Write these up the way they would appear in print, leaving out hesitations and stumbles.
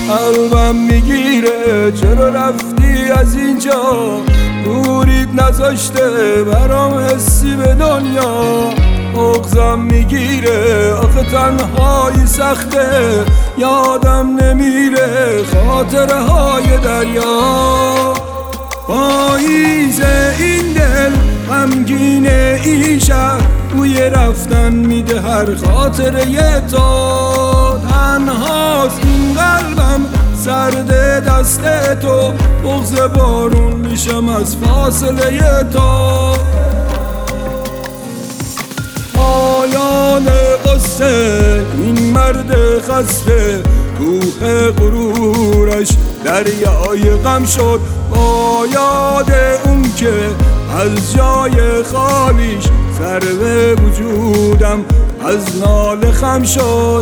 قلبم میگیره چرا رفتی از اینجا، دورید نذاشته برام حسی به دنیا. مغزم میگیره آخه تنهایی سخته، یادم نمیره خاطره های دریا. پاییزه این دل غمگینه این شهر، بوی رفتن میده هر خاطره ی تو. تنهاست این قلبم سرد دست تو، بغض بارون میشم از فاصله ی تو. پایان قصه این مرد خسته، کوه غرورش دریای غم شد. با یاد اون که از جای خالیش سر به وجودم از ناله خم شد.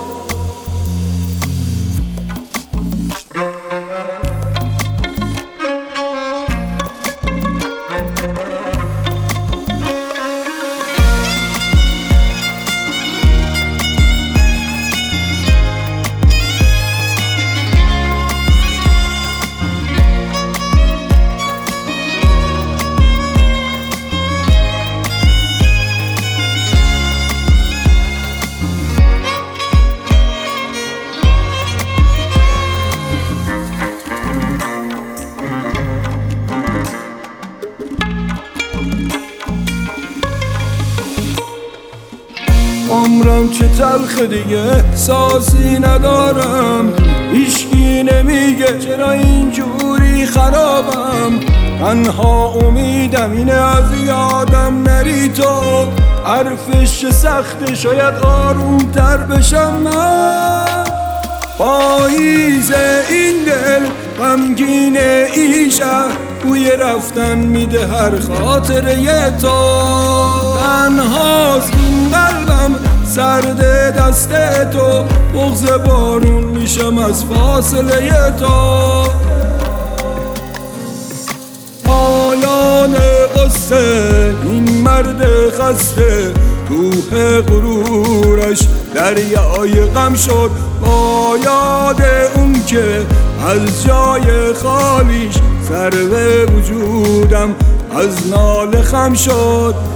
عمرم چه تلخ دیگه احساسی ندارم، هیچکی نمیگه چرا اینجوری خرابم. تنها امیدم اینه از یادم نری تو، حرفش سخته شاید آرومتر بشم من. پاییزه این دل غمگینه این شهر، بوی رفتن میده هر خاطره ی تو. تنهاست این قلبم سرد دست تو، بغض بارون میشم از فاصله ی تو. پایان قصه این مرد خسته، کوه غرورش دریای غم شد. با یاد اون که از جای خالیش سر به وجودم از ناله خم شد.